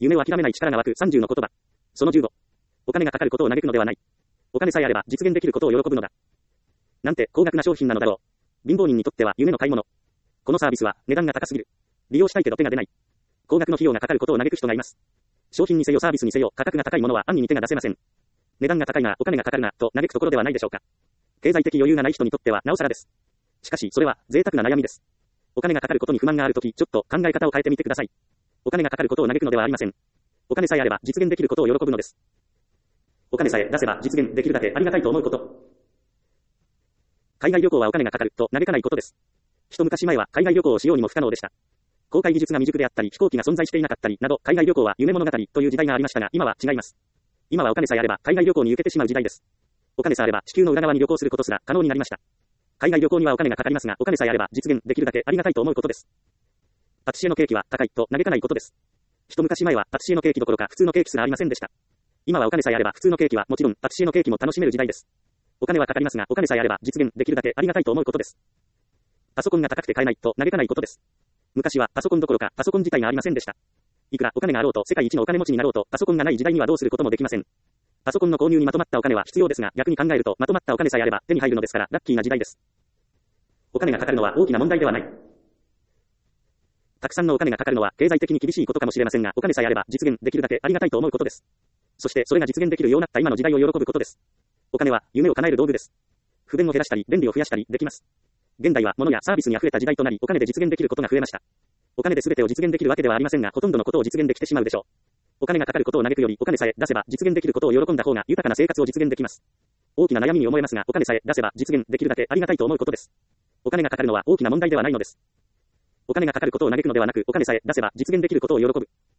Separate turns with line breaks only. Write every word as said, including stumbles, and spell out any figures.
夢を諦めない力が湧くさんじゅうの言葉。そのじゅうご。お金がかかることを嘆くのではない。お金さえあれば実現できることを喜ぶのだ。なんて高額な商品なのだろう。貧乏人にとっては夢の買い物。このサービスは値段が高すぎる。利用したいけど手が出ない。高額の費用がかかることを嘆く人がいます。商品にせよサービスにせよ価格が高いものは暗に手が出せません。値段が高いがお金がかかるなと嘆くところではないでしょうか。経済的余裕がない人にとってはなおさらです。しかしそれは贅沢な悩みです。お金がかかることに不満があるとき、ちょっと考え方を変えてみてください。お金がかかることを嘆くのではありません。お金さえあれば実現できることを喜ぶのです。お金さえ出せば実現できるだけありがたいと思うこと。海外旅行はお金がかかると嘆かないことです。一昔前は海外旅行をしようにも不可能でした。航海技術が未熟であったり、飛行機が存在していなかったりなど、海外旅行は夢物語という時代がありましたが、今は違います。今はお金さえあれば海外旅行に行けてしまう時代です。お金さえあれば地球の裏側に旅行することすら可能になりました。海外旅行にはお金がかかりますが、お金さえあれば実現できるだけありがたいと思うことです。パティシエのケーキは高いと嘆かないことです。一昔前はパティシエのケーキどころか普通のケーキすらありませんでした。今はお金さえあれば普通のケーキはもちろんパティシエのケーキも楽しめる時代です。お金はかかりますが、お金さえあれば実現できるだけありがたいと思うことです。パソコンが高くて買えないと嘆かないことです。昔はパソコンどころかパソコン自体がありませんでした。いくらお金があろうと世界一のお金持ちになろうとパソコンがない時代にはどうすることもできません。パソコンの購入にまとまったお金は必要ですが、逆に考えるとまとまったお金さえあれば手に入るのですからラッキーな時代です。お金がかかるのは大きな問題ではない。たくさんのお金がかかるのは経済的に厳しいことかもしれませんが、お金さえあれば実現できるだけありがたいと思うことです。そしてそれが実現できるようになった今の時代を喜ぶことです。お金は夢を叶える道具です。不便を減らしたり便利を増やしたりできます。現代は物やサービスに溢れた時代となり、お金で実現できることが増えました。お金で全てを実現できるわけではありませんが、ほとんどのことを実現できてしまうでしょう。お金がかかることを嘆くより、お金さえ出せば実現できることを喜んだ方が豊かな生活を実現できます。大きな悩みに思えますが、お金さえ出せば実現できるだけありがたいと思うことです。お金がかかるのは大きな問題ではないのです。お金がかかることを嘆くのではなく、お金さえ出せば実現できることを喜ぶ。